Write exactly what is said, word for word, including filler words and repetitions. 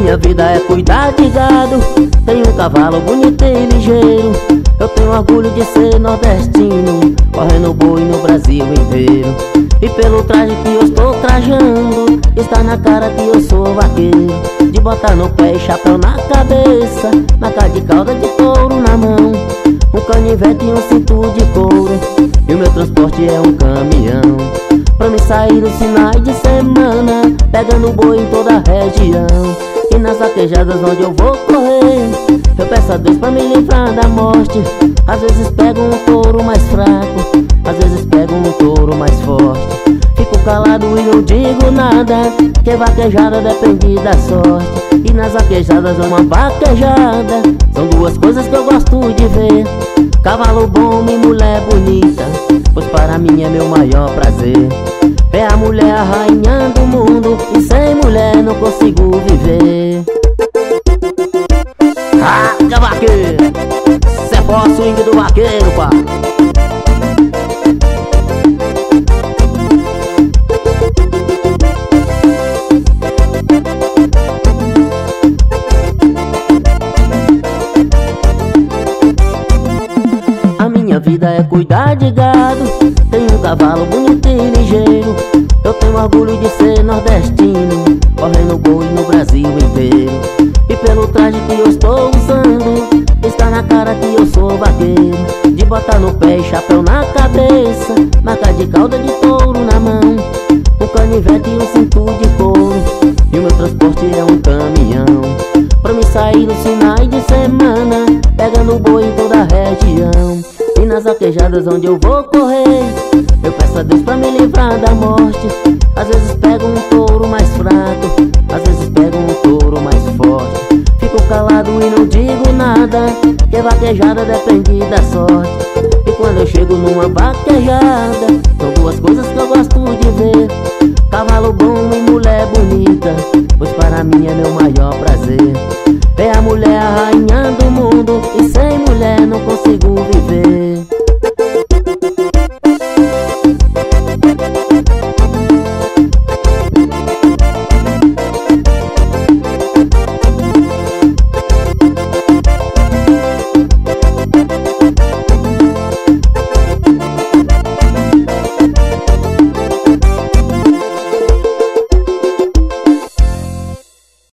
minha vida é cuidar de gado. Tenho um cavalo bonito e ligeiro. Eu tenho orgulho de ser nordestino, correndo boi no Brasil inteiro. E pelo traje que eu estou trajando, está na cara que eu sou vaqueiro. De botar no pé e chapéu na cabeça, marca de cauda de touro na mão, um canivete e um cinto de couro. E o meu transporte é um caminhão, pra me sair nos finais de semana, pegando boi em toda a região. E nas vaquejadas onde eu vou correr, eu peço a Deus pra me livrar da morte. Às vezes pego um touro mais fraco, às vezes pego um touro mais forte. Fico calado e não digo nada, que vaquejada depende da sorte. E nas vaquejadas uma vaquejada são duas coisas que eu gosto de ver: cavalo bom e mulher bonita, pois para mim é meu maior prazer. É a mulher a rainha do mundo, e sem mulher não consigo viver. Ah, vaqueiro, cê é forte swing do vaqueiro, pá. A minha vida é cuidar de gado. Tenho um cavalo bonito e ligeiro. Eu tenho orgulho de ser nordestino, correndo boi no Brasil inteiro. E pelo traje que eu estou usando, está na cara que eu sou vaqueiro. De botar no pé e chapéu na cabeça, marca de cauda de touro na mão, um canivete e um cinto de couro. E o meu transporte é um caminhão, pra me sair nos finais de semana, pegando boi em toda a região. E nas vaquejadas onde eu vou correr, eu peço a Deus pra me livrar da morte. Às vezes pego um touro mais fraco, às vezes pego um touro mais forte. Fico calado e não digo nada, que vaquejada depende da sorte. E quando eu chego numa vaquejada, são duas coisas que eu gosto de ver: cavalo bom e mulher bonita, pois para mim é meu maior prazer. É a mulher a rainha do mundo, e sem mulher não consigo viver.